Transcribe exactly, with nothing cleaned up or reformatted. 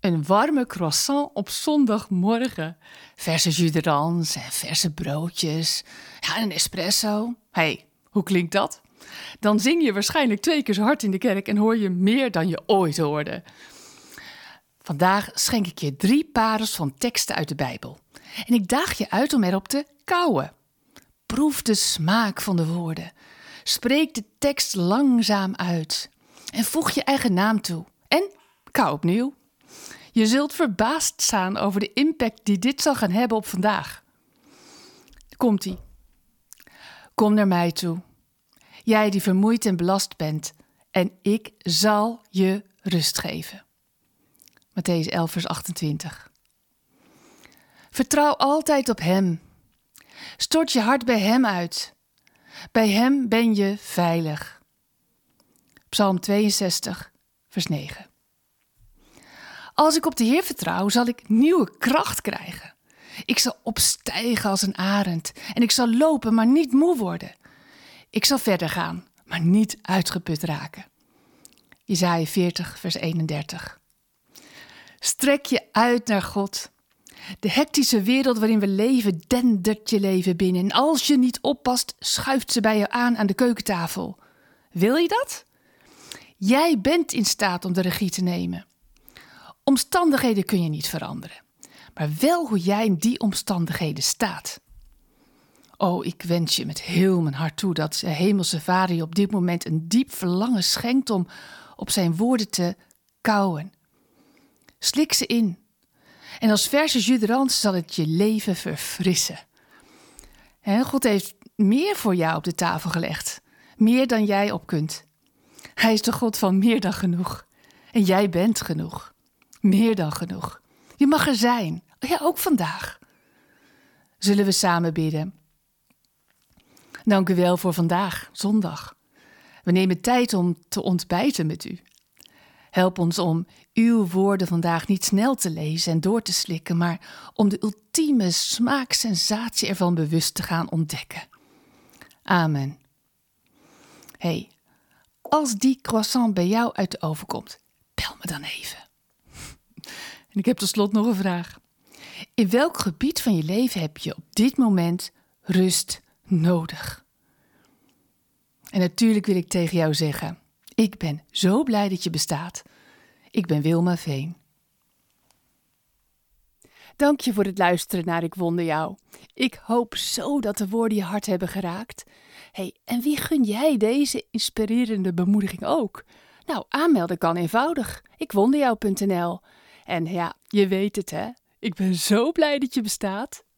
Een warme croissant op zondagmorgen. Verse jus d'orange en verse broodjes. Ja, een espresso. Hé, hey, hoe klinkt dat? Dan zing je waarschijnlijk twee keer zo hard in de kerk en hoor je meer dan je ooit hoorde. Vandaag schenk ik je drie parels van teksten uit de Bijbel. En ik daag je uit om erop te kauwen. Proef de smaak van de woorden. Spreek de tekst langzaam uit. En voeg je eigen naam toe. En kauw opnieuw. Je zult verbaasd staan over de impact die dit zal gaan hebben op vandaag. Komt-ie. Kom naar mij toe. Jij die vermoeid en belast bent. En ik zal je rust geven. Mattheüs elf vers achtentwintig. Vertrouw altijd op Hem. Stort je hart bij Hem uit. Bij Hem ben je veilig. Psalm tweeënzestig vers negen. Als ik op de Heer vertrouw, zal ik nieuwe kracht krijgen. Ik zal opstijgen als een arend en ik zal lopen, maar niet moe worden. Ik zal verder gaan, maar niet uitgeput raken. Jesaja veertig vers eenendertig. Strek je uit naar God. De hectische wereld waarin we leven, dendert je leven binnen. En als je niet oppast, schuift ze bij je aan aan de keukentafel. Wil je dat? Jij bent in staat om de regie te nemen. Omstandigheden kun je niet veranderen, maar wel hoe jij in die omstandigheden staat. Oh, ik wens je met heel mijn hart toe dat de Hemelse Vader je op dit moment een diep verlangen schenkt om op zijn woorden te kauwen. Slik ze in. En als verse jus d'orange zal het je leven verfrissen. En God heeft meer voor jou op de tafel gelegd. Meer dan jij op kunt. Hij is de God van meer dan genoeg. En jij bent genoeg. Meer dan genoeg. Je mag er zijn. Ja, ook vandaag. Zullen we samen bidden? Dank u wel voor vandaag, zondag. We nemen tijd om te ontbijten met u. Help ons om uw woorden vandaag niet snel te lezen en door te slikken, maar om de ultieme smaaksensatie ervan bewust te gaan ontdekken. Amen. Hey, als die croissant bij jou uit de oven komt, bel me dan even. En ik heb tot slot nog een vraag. In welk gebied van je leven heb je op dit moment rust nodig? En natuurlijk wil ik tegen jou zeggen, ik ben zo blij dat je bestaat. Ik ben Wilma Veen. Dank je voor het luisteren naar Ik Wonder Jou. Ik hoop zo dat de woorden je hart hebben geraakt. Hey, en wie gun jij deze inspirerende bemoediging ook? Nou, aanmelden kan eenvoudig. ikwonderjou punt n l. En ja, je weet het hè, ik ben zo blij dat je bestaat.